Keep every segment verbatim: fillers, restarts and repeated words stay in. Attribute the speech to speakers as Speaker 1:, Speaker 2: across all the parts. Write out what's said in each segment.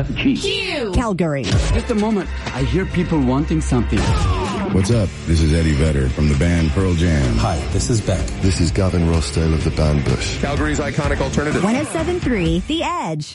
Speaker 1: F G.
Speaker 2: Q.
Speaker 3: Calgary.
Speaker 4: Just a moment. I hear people wanting something.
Speaker 5: What's up? This is Eddie Vedder from the band Pearl Jam.
Speaker 6: Hi, this is Beck.
Speaker 7: This is Gavin Rossdale of the band Bush.
Speaker 8: Calgary's iconic alternative.
Speaker 3: one oh seven point three The Edge.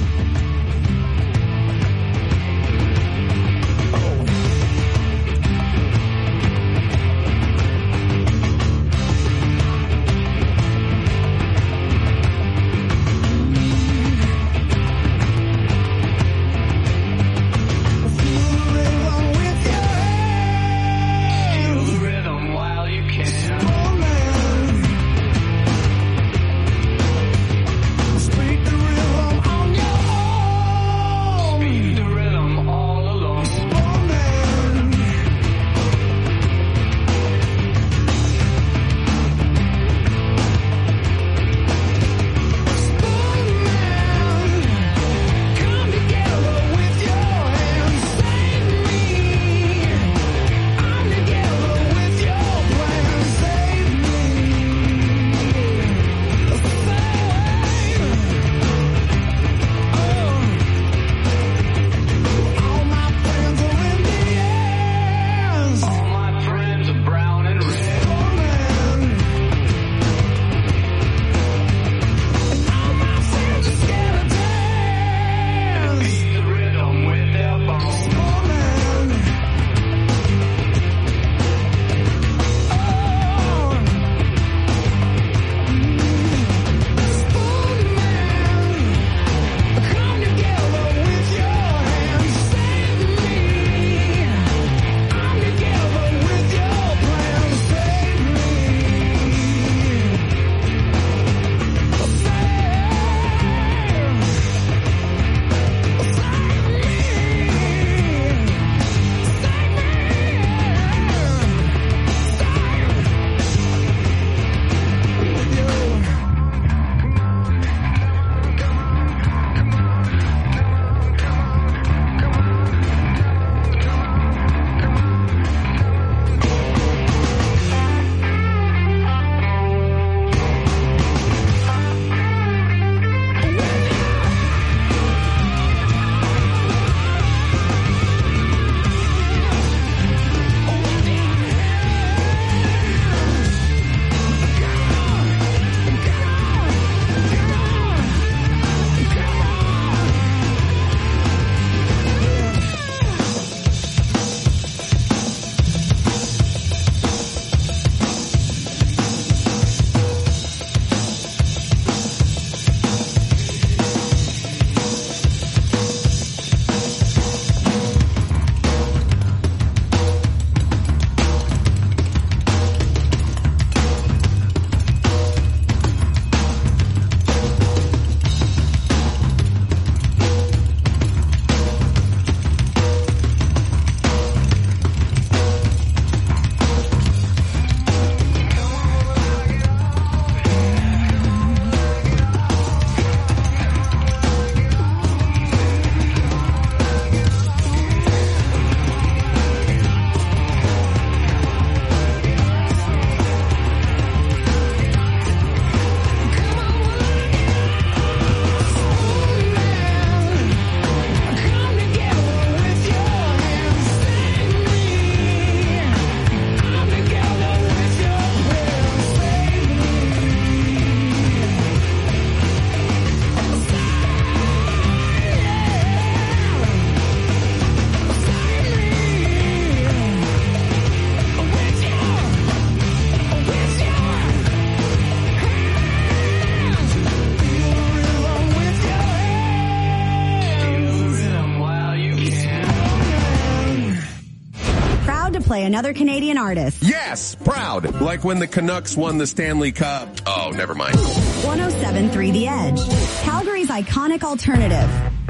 Speaker 3: Play another Canadian artist.
Speaker 8: Yes, proud. Like when the Canucks won the Stanley Cup. Oh, never mind.
Speaker 3: one oh seven point three The Edge. Calgary's iconic alternative.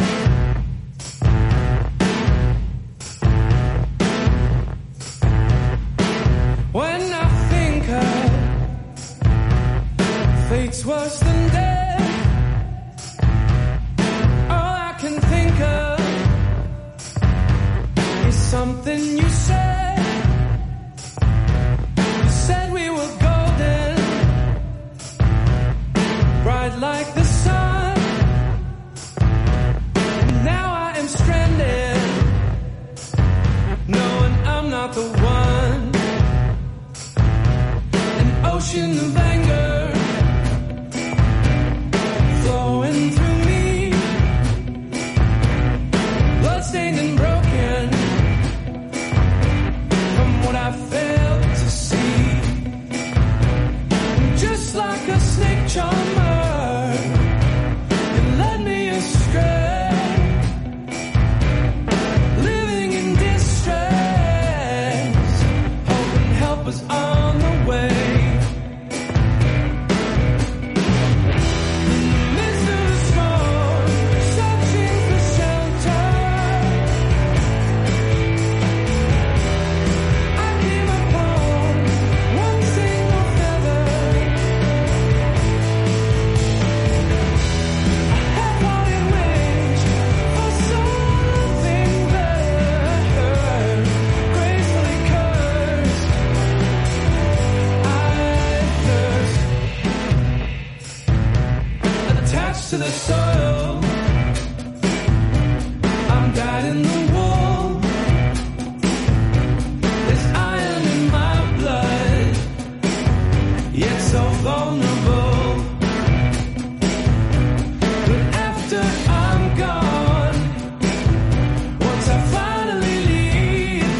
Speaker 9: When I think of fate's worse than death, all I can think of is something you said. Said we were golden, bright like the sun. Now I charmer and led me astray, living in distress, hoping help was on the way. To the soil, I'm guiding the wall. There's iron in my blood, yet so vulnerable. But after I'm gone, once I finally leave,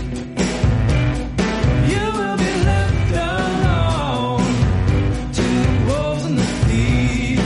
Speaker 9: you will be left alone to the wolves and the thieves.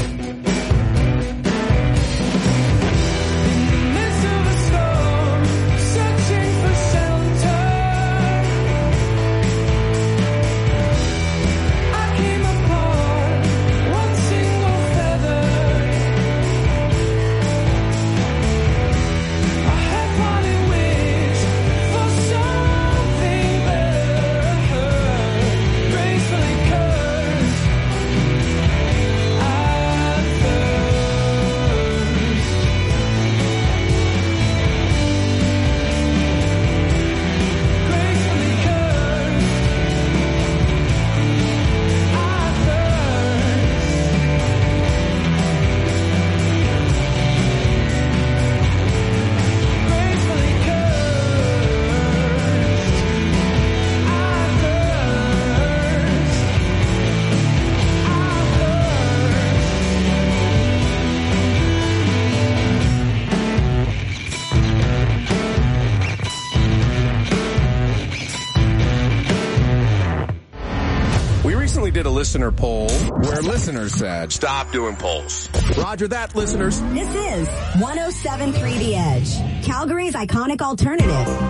Speaker 8: Did a listener poll where listeners said, stop doing polls. Roger that, listeners.
Speaker 3: This is one oh seven point three The Edge, Calgary's iconic alternative.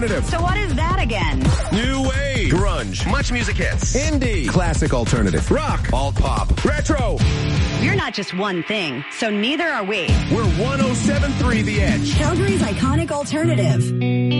Speaker 8: alternative.
Speaker 3: So what is that again?
Speaker 8: New wave. Grunge. Much music hits. Indie. Classic alternative. Rock. Alt pop. Retro.
Speaker 3: You're not just one thing, so neither are we.
Speaker 8: We're one oh seven point three The Edge.
Speaker 3: Calgary's iconic alternative.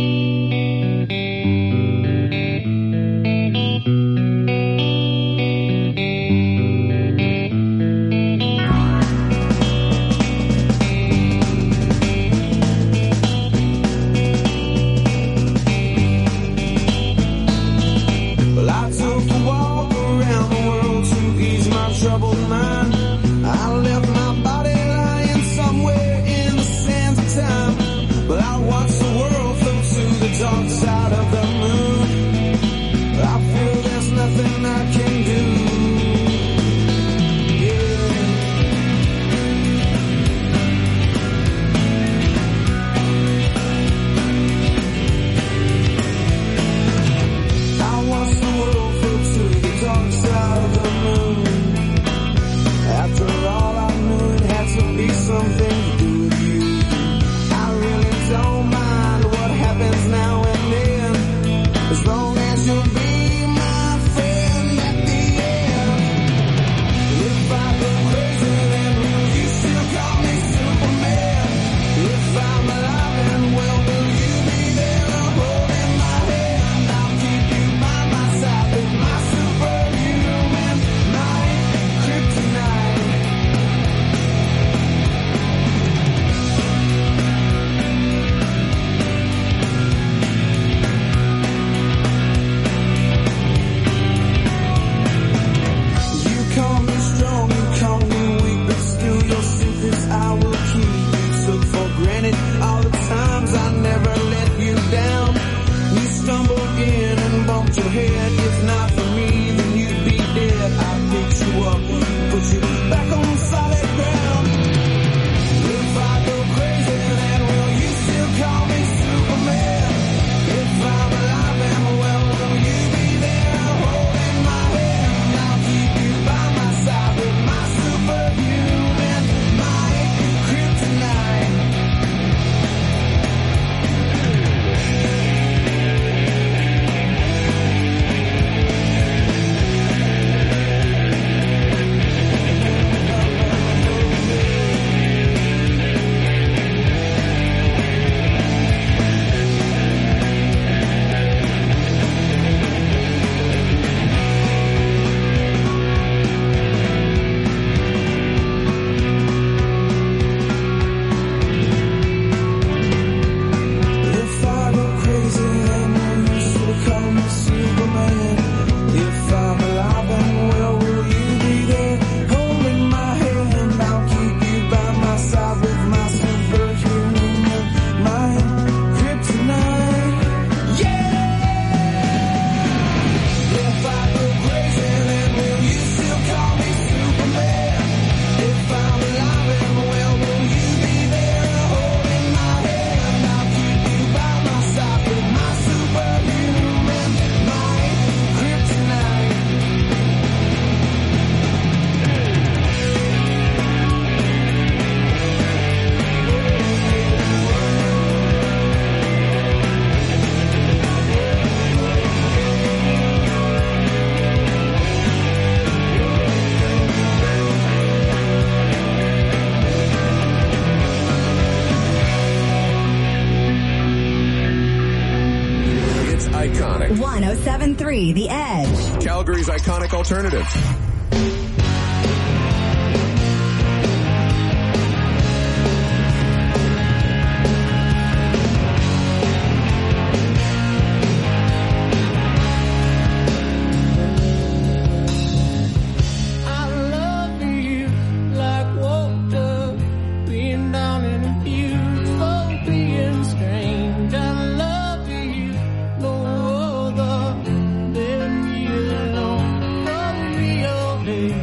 Speaker 3: one oh seven point three The Edge.
Speaker 8: Calgary's iconic alternative.
Speaker 9: Day.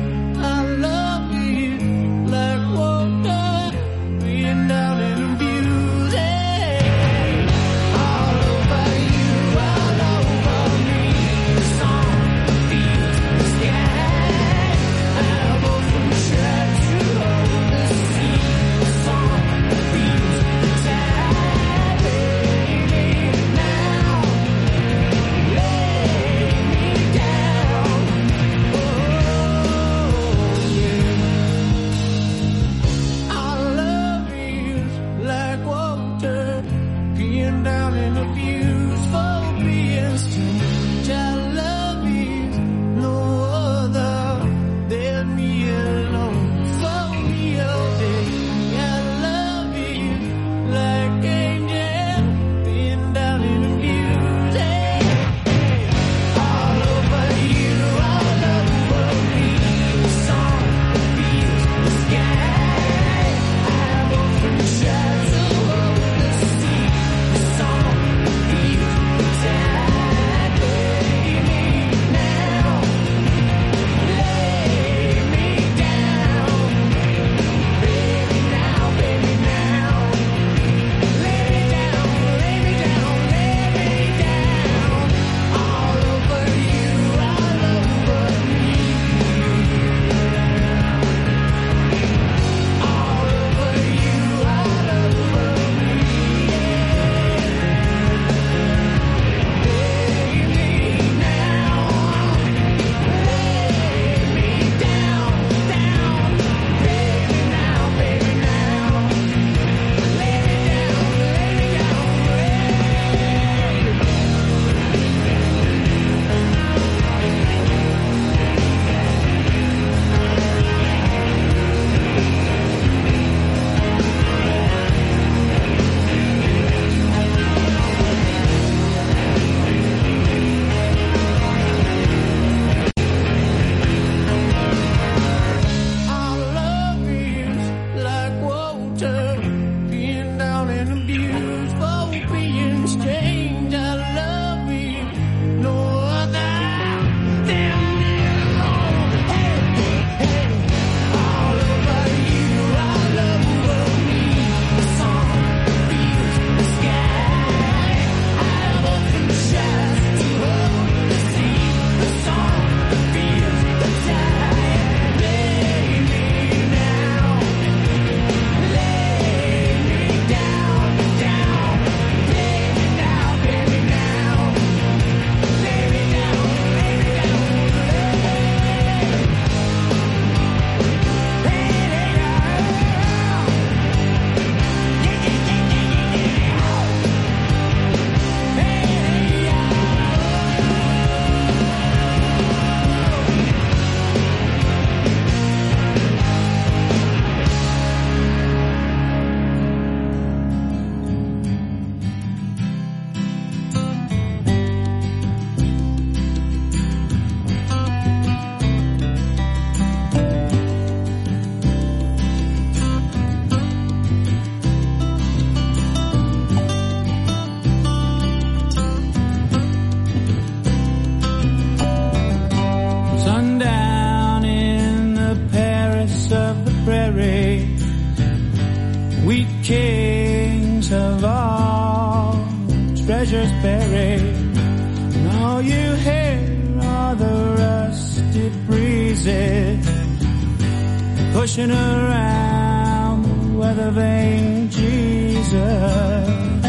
Speaker 9: Killer's Berry. And all you hear are the rusted breezes pushing around the weather vane Jesus.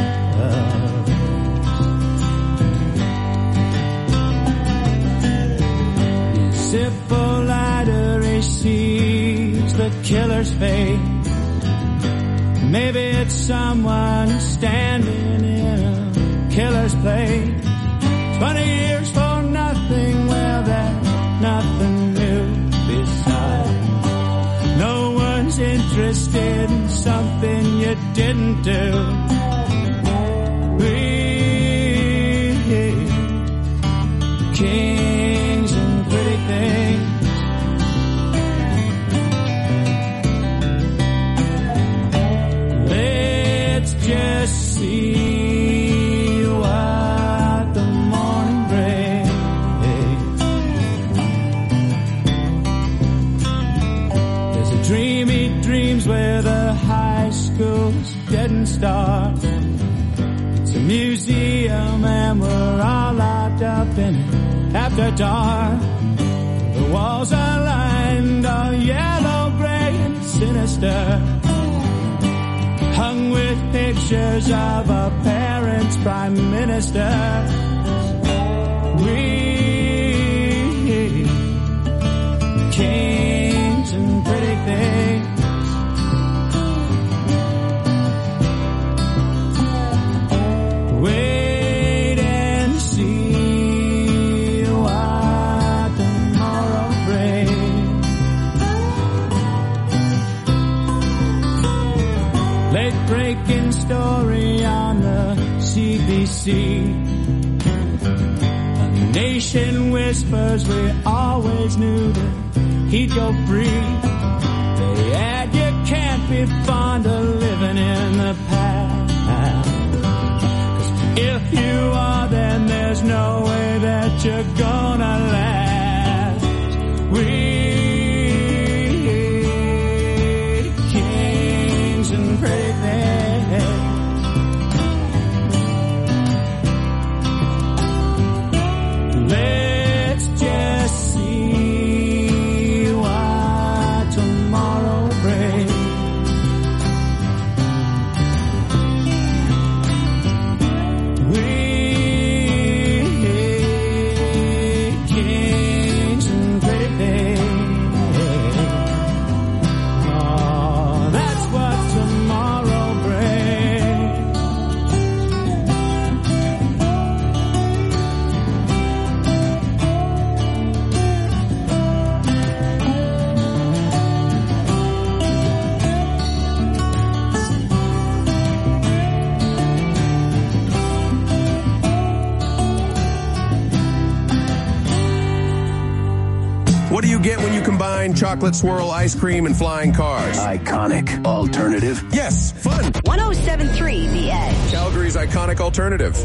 Speaker 9: Hippolyta receives the killer's fate. Maybe it's someone standing in a killer's place. Twenty years for nothing, well, there's nothing new besides. No one's interested in something you didn't do. We kings and pretty things. Let's just see what the morning brings. There's a dream he dreams where the high school's dead and stark. It's a museum and we're all locked up in it after dark. The walls are lined all yellow, gray and sinister, hung with pictures of our parents' prime minister. We kings and pretty things. Wait and see what tomorrow brings. Late breaking story on the C B C. A nation whispers we always knew that he'd go free. They add you can't be fond of living in the past. If you are, then there's no way that you're gonna last. We kings and pretty things. Let's just see what tomorrow brings.
Speaker 8: What do you get when you combine chocolate swirl ice cream and flying cars?
Speaker 1: Iconic alternative.
Speaker 8: Yes, fun.
Speaker 3: one oh seven point three The Edge.
Speaker 8: Calgary's iconic alternative.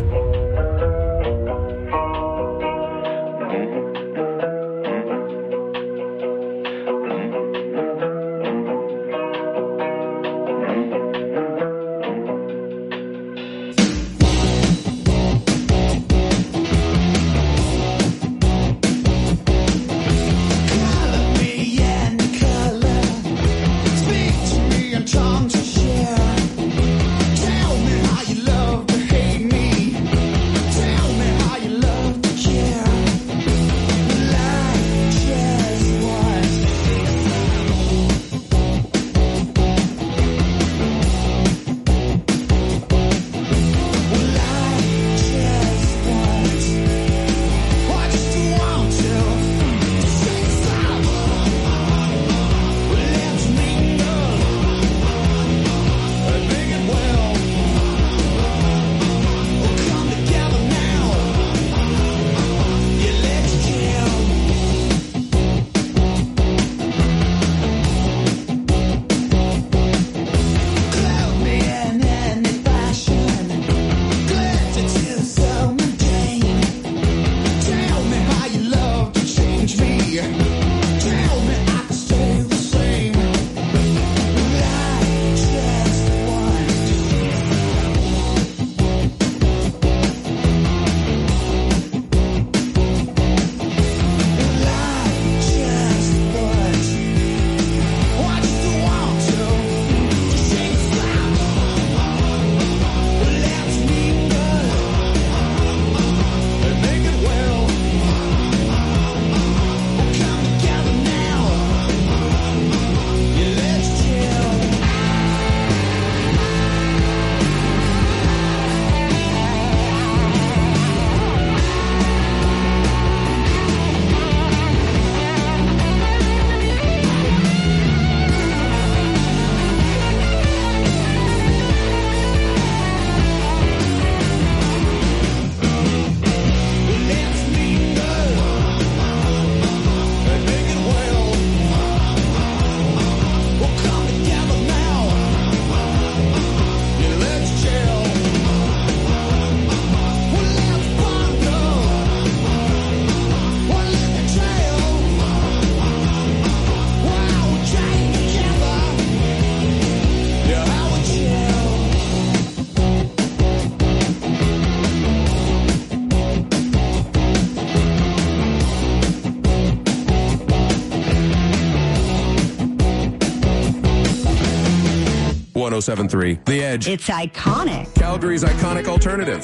Speaker 8: one oh seven point three The Edge.
Speaker 3: It's iconic.
Speaker 8: Calgary's iconic alternative.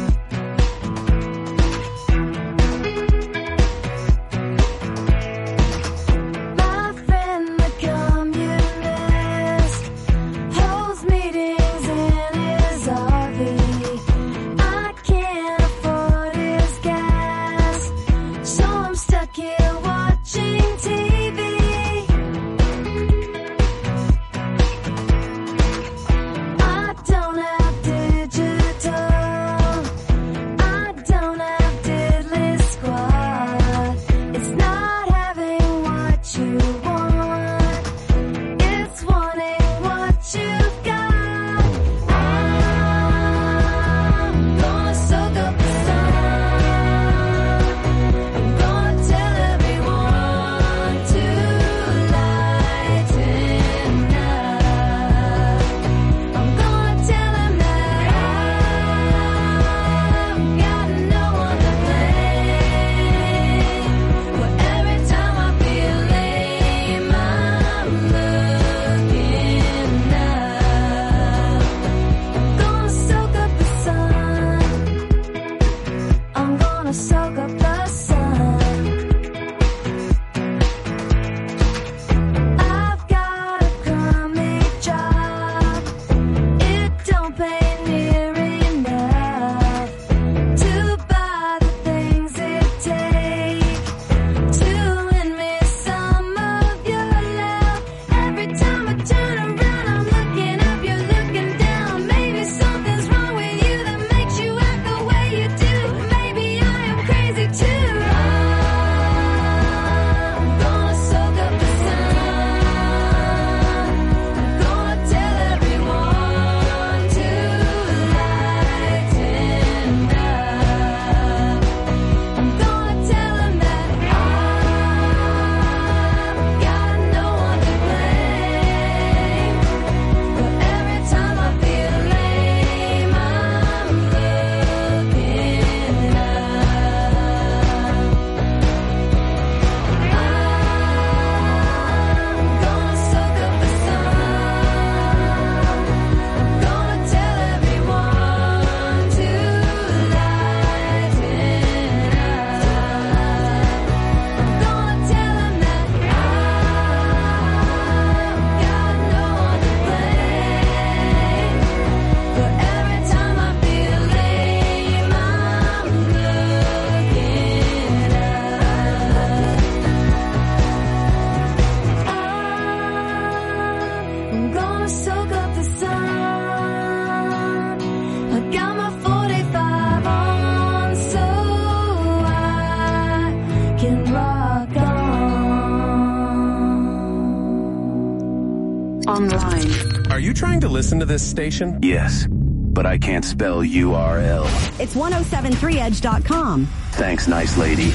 Speaker 3: Online.
Speaker 8: Are you trying to listen to this station?
Speaker 1: Yes, but I can't spell U R L.
Speaker 3: It's ten seventy-three edge dot com.
Speaker 1: Thanks, nice lady.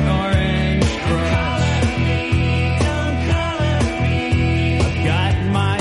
Speaker 9: My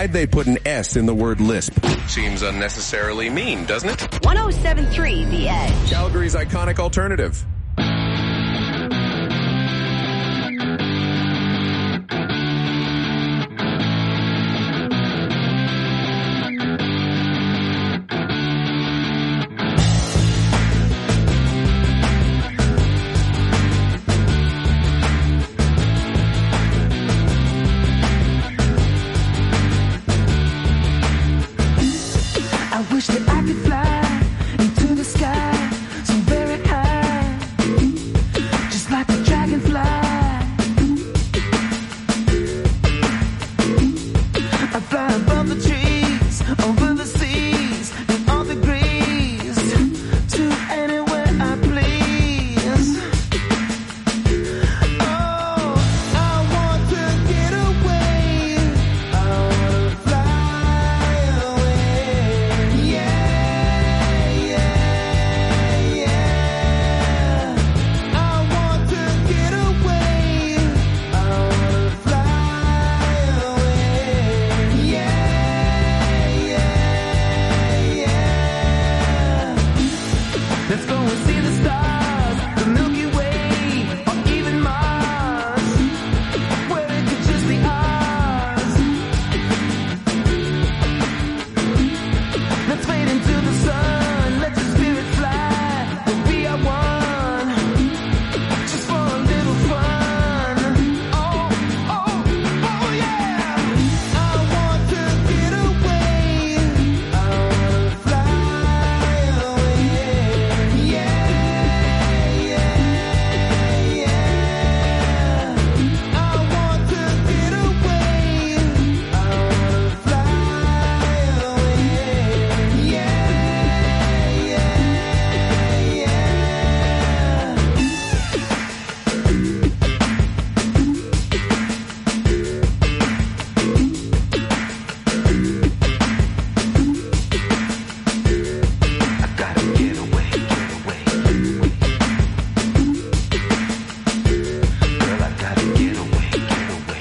Speaker 8: Why'd they put an S in the word lisp? Seems unnecessarily mean, doesn't it?
Speaker 3: one oh seven point three The Edge.
Speaker 8: Calgary's iconic alternative.
Speaker 2: I wish that I could fly into the sky so very high, just like a dragonfly. I fly above the trees, over the seas, in all degrees, to anywhere I please. Oh, I want to get away. I want to fly away. Yeah, yeah, yeah. I want to get away. I want to fly away. Yeah, yeah, yeah. Let's go and see the stars, the Milky Way, or even Mars, where it could just be ours. Let's fade into the sun, let your spirit fly, but we are one, just for a little fun. Oh, oh, oh yeah. I want to get away. I want to fly away. Yeah, yeah, yeah. I want to get away. I want to fly away. Yeah, yeah, yeah. I gotta get away, get away. Girl, I gotta get away, get away.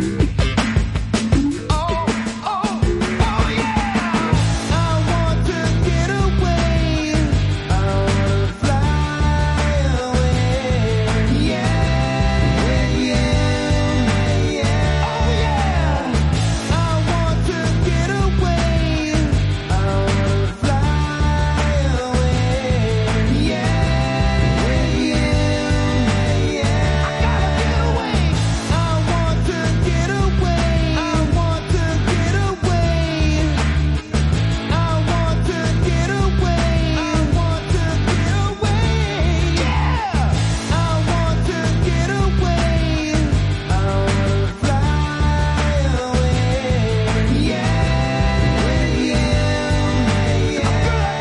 Speaker 2: Oh, oh, oh yeah. I want to get away. I want to fly away. Yeah, yeah, yeah. Oh yeah. I want to get away. I want to fly away. Yeah, yeah, yeah. I gotta get away. I want to get away. I want to get away. I want to get away. I want to get away. Yeah. I want to get away. I want to fly away. Yeah, yeah, yeah.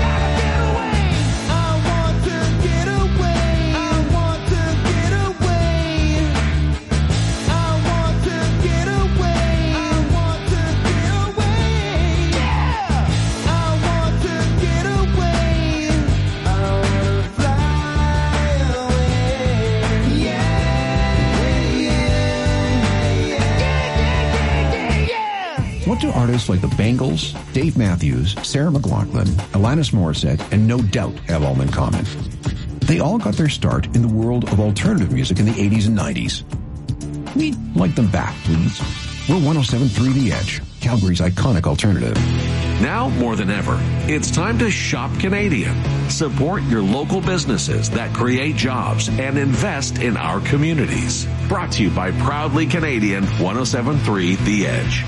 Speaker 2: I want to get away. I want to get away. I want to get away. I want to get away. Yeah. I want to get away. I want to fly away. Yeah, yeah, yeah, yeah, yeah.
Speaker 6: What do artists like the Bangles, Dave Matthews, Sarah McLachlan, Alanis Morissette, and No Doubt have all in common? They all got their start in the world of alternative music in the eighties and nineties. We'd like them back, please. We're one oh seven point three The Edge, Calgary's iconic alternative.
Speaker 10: Now more than ever, it's time to shop Canadian. Support your local businesses that create jobs and invest in our communities. Brought to you by Proudly Canadian, one oh seven point three The Edge.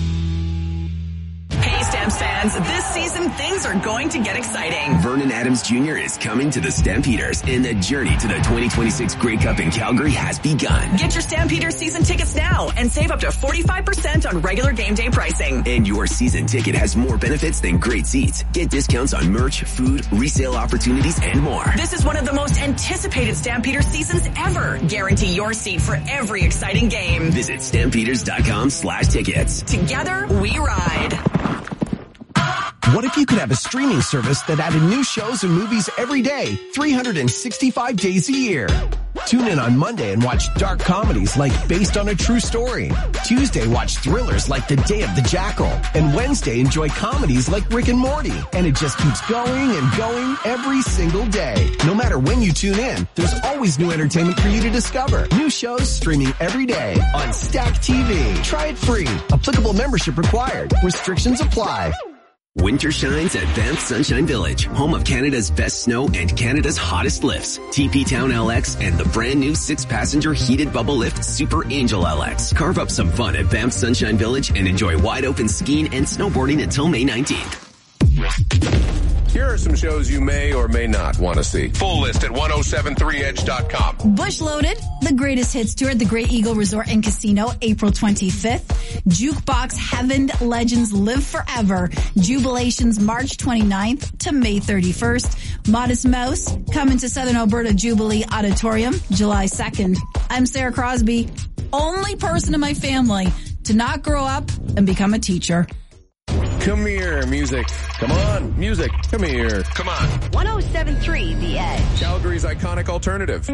Speaker 11: Hey, Stamps fans, this season things are going to get exciting.
Speaker 12: Vernon Adams Junior is coming to the Stampeders, and the journey to the twenty twenty-six Grey Cup in Calgary has begun.
Speaker 11: Get your Stampeders season tickets now and save up to forty-five percent on regular game day pricing.
Speaker 12: And your season ticket has more benefits than great seats. Get discounts on merch, food, resale opportunities, and more.
Speaker 11: This is one of the most anticipated Stampeders seasons ever. Guarantee your seat for every exciting game.
Speaker 12: Visit stampeders.com slash tickets.
Speaker 11: Together, we ride.
Speaker 13: What if you could have a streaming service that added new shows and movies every day, three hundred sixty-five days a year? Tune in on Monday and watch dark comedies like Based on a True Story. Tuesday, watch thrillers like The Day of the Jackal. And Wednesday, enjoy comedies like Rick and Morty. And it just keeps going and going every single day. No matter when you tune in, there's always new entertainment for you to discover. New shows streaming every day on Stack T V. Try it free. Applicable membership required. Restrictions apply.
Speaker 12: Winter shines at Banff Sunshine Village, home of Canada's best snow and Canada's hottest lifts. T P Town L X and the brand new six-passenger heated bubble lift Super Angel L X. Carve up some fun at Banff Sunshine Village and enjoy wide-open skiing and snowboarding until May nineteenth.
Speaker 8: Here are some shows you may or may not want to see. Full list at ten seventy-three edge dot com.
Speaker 14: Bush Loaded, the greatest hits tour at the Great Eagle Resort and Casino, April twenty-fifth. Jukebox Heaven Legends Live Forever, Jubilations March twenty-ninth to May thirty-first. Modest Mouse, coming to Southern Alberta Jubilee Auditorium, July second. I'm Sarah Crosby, only person in my family to not grow up and become a teacher.
Speaker 8: Come here, music. Come on, music. Come here. Come on.
Speaker 3: one oh seven point three The Edge.
Speaker 8: Calgary's iconic alternative.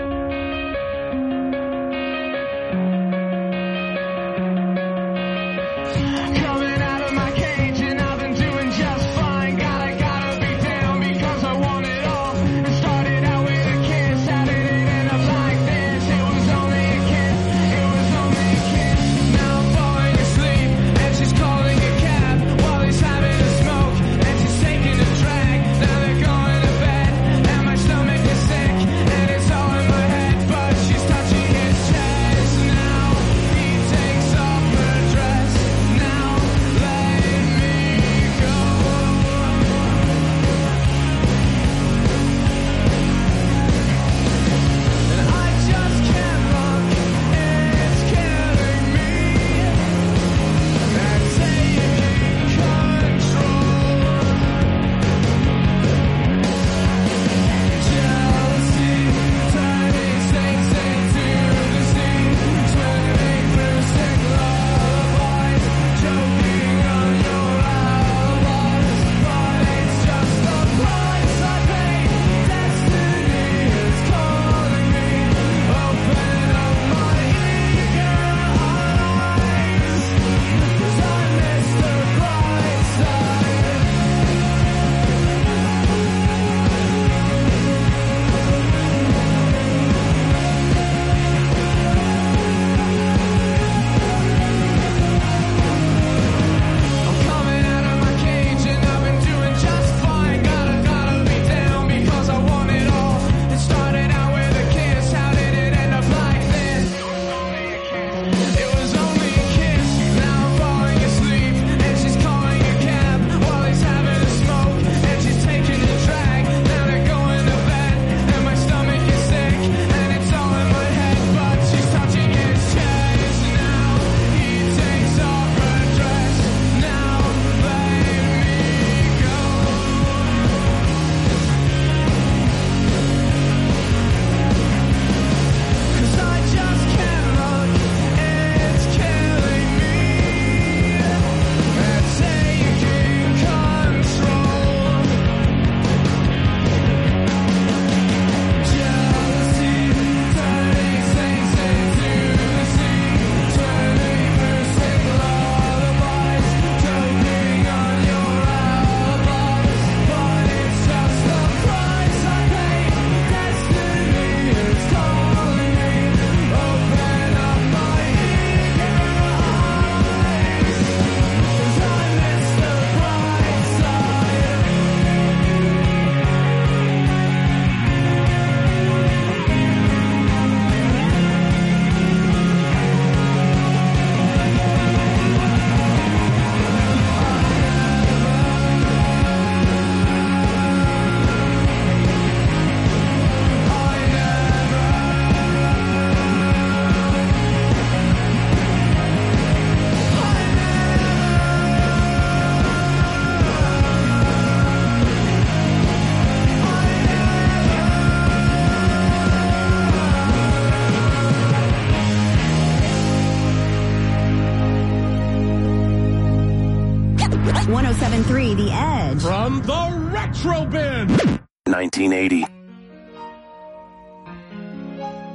Speaker 3: one oh seven point three The Edge.
Speaker 15: From the Retro Bin.
Speaker 1: nineteen eighty.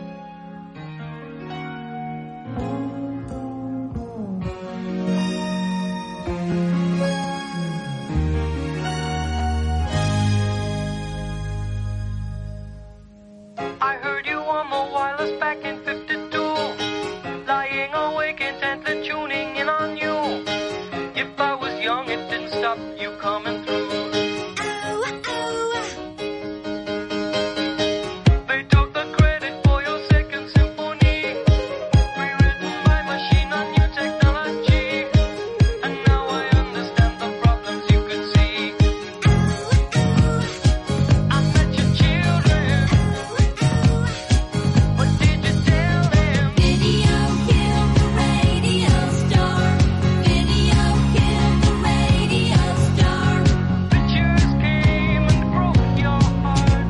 Speaker 2: started tuning in on you. If I was young, it didn't stop you coming through. They took the credit for your second symphony, rewritten by machine on new technology. And now I understand the problems you could see. I met your children. What did you tell them? Video killed the radio star. Video killed the radio star. Pictures came and broke your heart.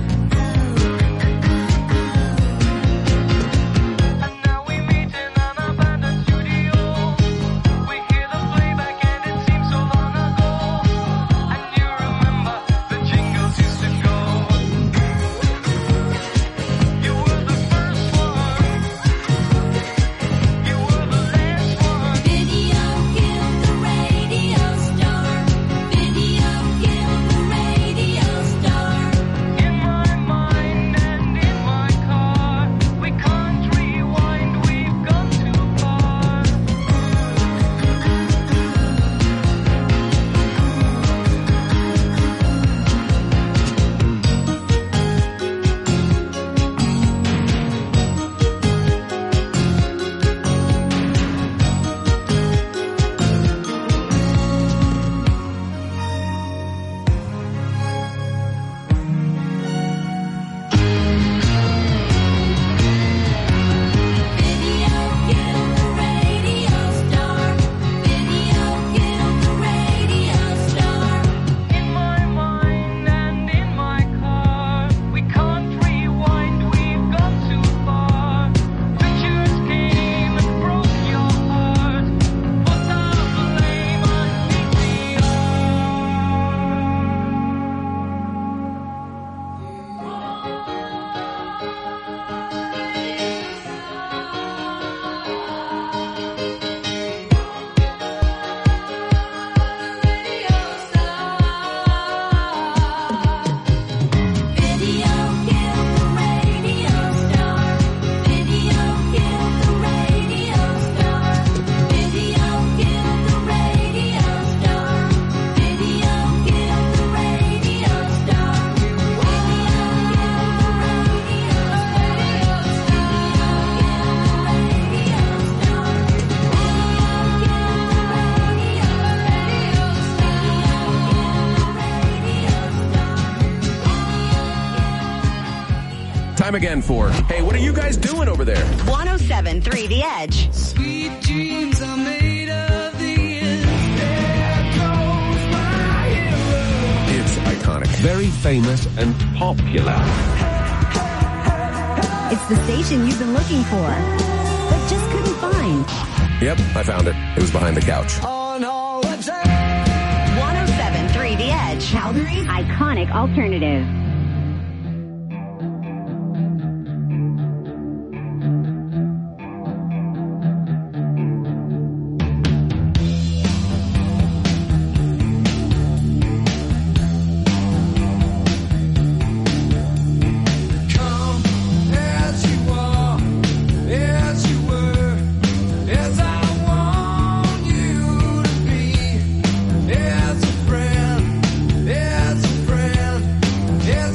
Speaker 2: And now we meet in an abandoned studio. We hear the playback and it seems so long ago. And you remember the jingles used to go. You were the first one. You were the last one. Video killed the radio star. Video killed the radio star. In my mind and in my car, we can't rewind, we've gone too far. Video killed the radio star. Video killed the radio star. In my mind and in my car, we can't rewind, we've gone too far. Pictures came and broke your heart. Put the blame on P T R. Video killed the radio star. Video killed the radio star. Video killed the radio star. Video killed the radio star.
Speaker 8: Time again for, hey, what are you guys doing over there?
Speaker 3: one oh seven point three The Edge.
Speaker 2: Sweet dreams are made of these. There goes my hero.
Speaker 8: It's iconic.
Speaker 6: Very famous and popular.
Speaker 3: It's the station you've been looking for, but just couldn't find.
Speaker 8: Yep, I found it. It was behind the couch.
Speaker 2: On all the time.
Speaker 3: one oh seven point three The Edge. Calgary's iconic alternative.
Speaker 2: Come as you are, as you were, as I want you to be, as a friend, as a friend,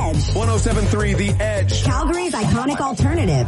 Speaker 3: Edge.
Speaker 8: one oh seven point three The Edge.
Speaker 3: Calgary's iconic alternative.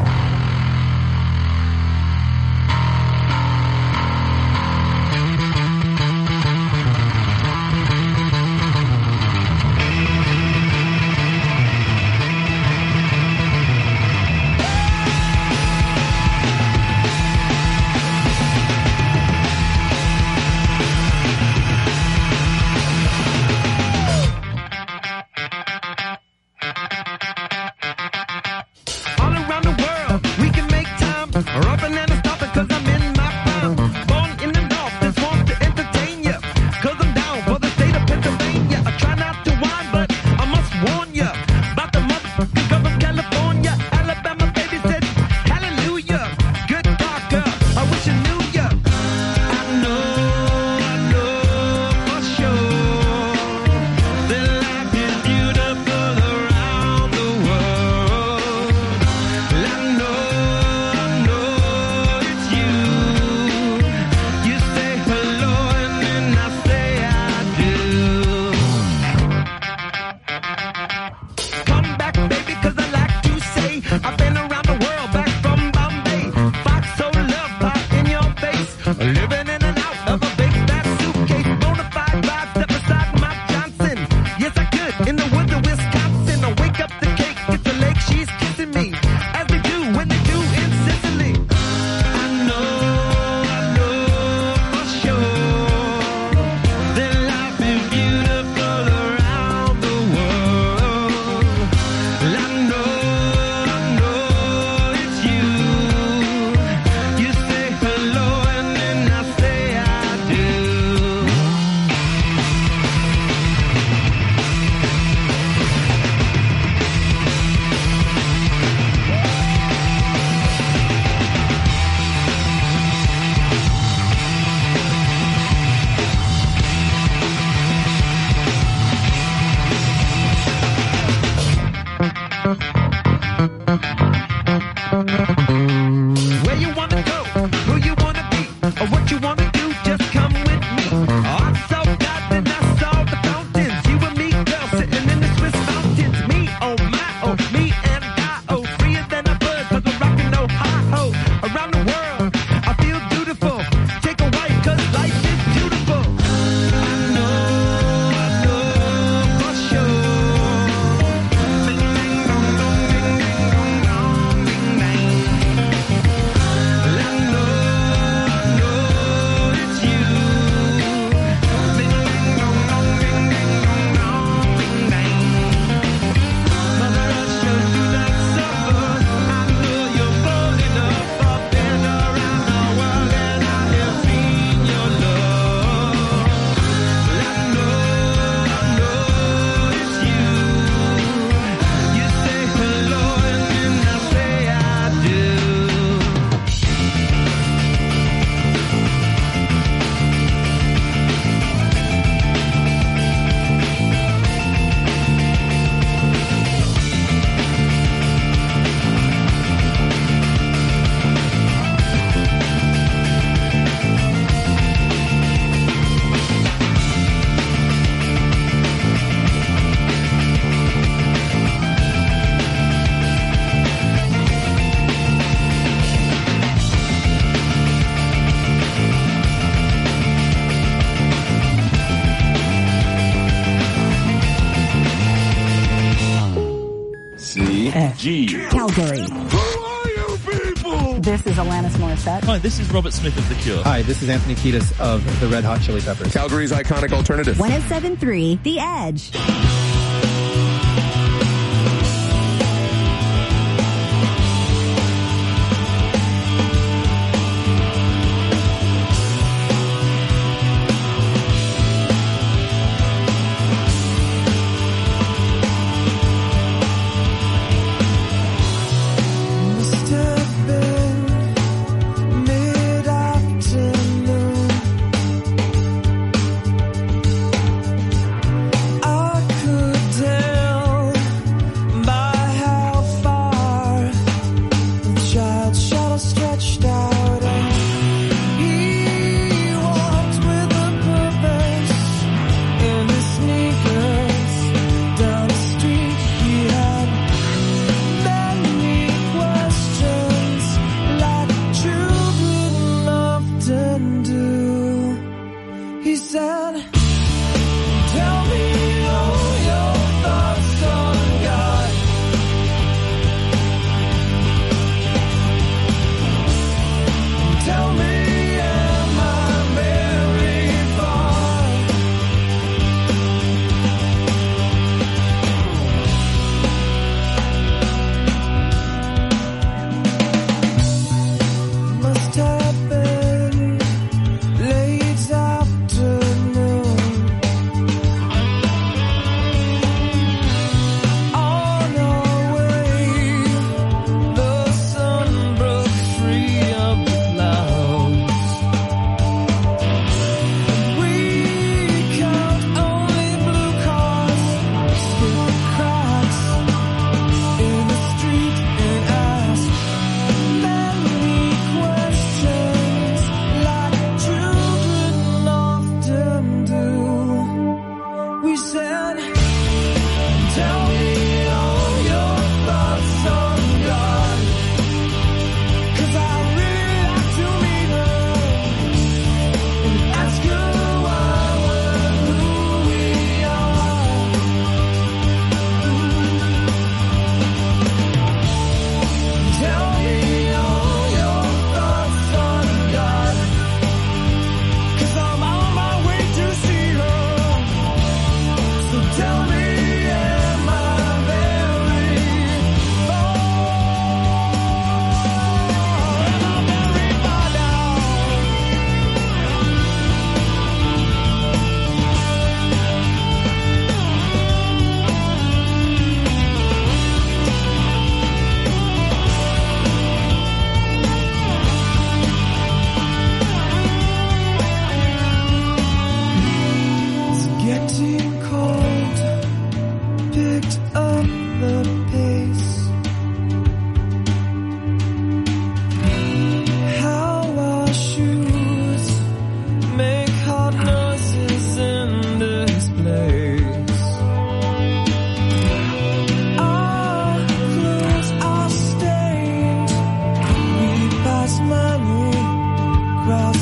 Speaker 15: G.
Speaker 3: Calgary.
Speaker 15: Who are you people?
Speaker 3: This is Alanis Morissette.
Speaker 16: Hi, this is Robert Smith of The Cure.
Speaker 17: Hi, this is Anthony Kiedis of the Red Hot Chili Peppers.
Speaker 8: Calgary's iconic alternative.
Speaker 3: one oh seven point three The Edge.
Speaker 9: I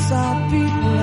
Speaker 9: beside people